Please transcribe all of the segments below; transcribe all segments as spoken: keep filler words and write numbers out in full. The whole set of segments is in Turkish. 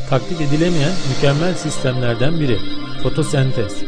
taklit edilemeyen mükemmel sistemlerden biri fotosentez.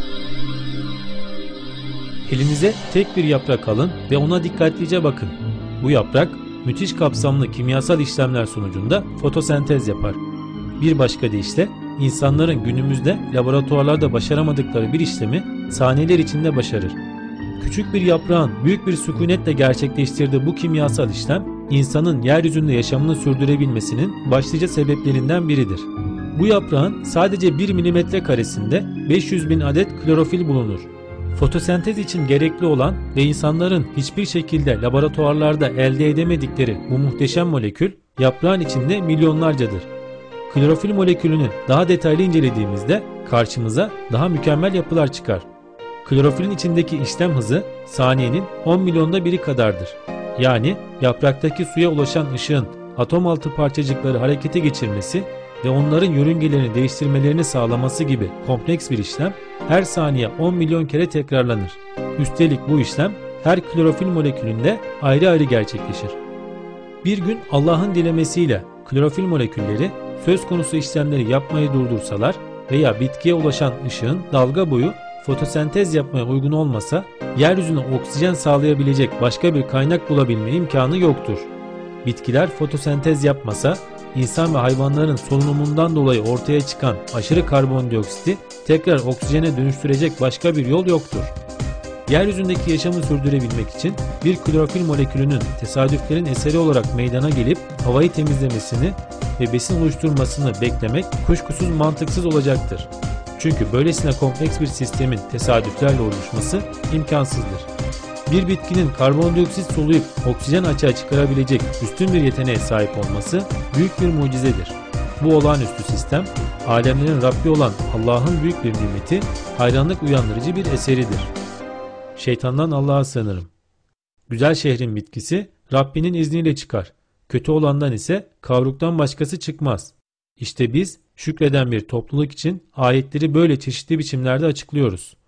Elinize tek bir yaprak alın ve ona dikkatlice bakın. Bu yaprak müthiş kapsamlı kimyasal işlemler sonucunda fotosentez yapar. Bir başka deyişle insanların günümüzde laboratuvarlarda başaramadıkları bir işlemi saniyeler içinde başarır. Küçük bir yaprağın büyük bir sükunetle gerçekleştirdiği bu kimyasal işlem insanın yeryüzünde yaşamını sürdürebilmesinin başlıca sebeplerinden biridir. Bu yaprağın sadece bir milimetre karesinde beş yüz bin adet klorofil bulunur. Fotosentez için gerekli olan ve insanların hiçbir şekilde laboratuvarlarda elde edemedikleri bu muhteşem molekül yaprağın içinde milyonlarcadır. Klorofil molekülünü daha detaylı incelediğimizde karşımıza daha mükemmel yapılar çıkar. Klorofilin içindeki işlem hızı saniyenin on milyonda biri kadardır. Yani yapraktaki suya ulaşan ışığın atom altı parçacıkları harekete geçirmesi ve onların yörüngelerini değiştirmelerini sağlaması gibi kompleks bir işlem her saniye on milyon kere tekrarlanır. Üstelik bu işlem her klorofil molekülünde ayrı ayrı gerçekleşir. Bir gün Allah'ın dilemesiyle klorofil molekülleri söz konusu işlemleri yapmayı durdursalar veya bitkiye ulaşan ışığın dalga boyu fotosentez yapmaya uygun olmasa yeryüzüne oksijen sağlayabilecek başka bir kaynak bulabilme imkanı yoktur. Bitkiler fotosentez yapmasa insan ve hayvanların solunumundan dolayı ortaya çıkan aşırı karbondioksiti tekrar oksijene dönüştürecek başka bir yol yoktur. Yeryüzündeki yaşamı sürdürebilmek için bir klorofil molekülünün tesadüflerin eseri olarak meydana gelip havayı temizlemesini ve besin oluşturmasını beklemek kuşkusuz mantıksız olacaktır. Çünkü böylesine kompleks bir sistemin tesadüflerle oluşması imkansızdır. Bir bitkinin karbondioksit soluyup oksijen açığa çıkarabilecek üstün bir yeteneğe sahip olması büyük bir mucizedir. Bu olağanüstü sistem, alemlerin Rabbi olan Allah'ın büyük bir nimeti, hayranlık uyandırıcı bir eseridir. Şeytandan Allah'a sığınırım. Güzel şehrin bitkisi Rabbinin izniyle çıkar. Kötü olandan ise kavruktan başkası çıkmaz. İşte biz şükreden bir topluluk için ayetleri böyle çeşitli biçimlerde açıklıyoruz.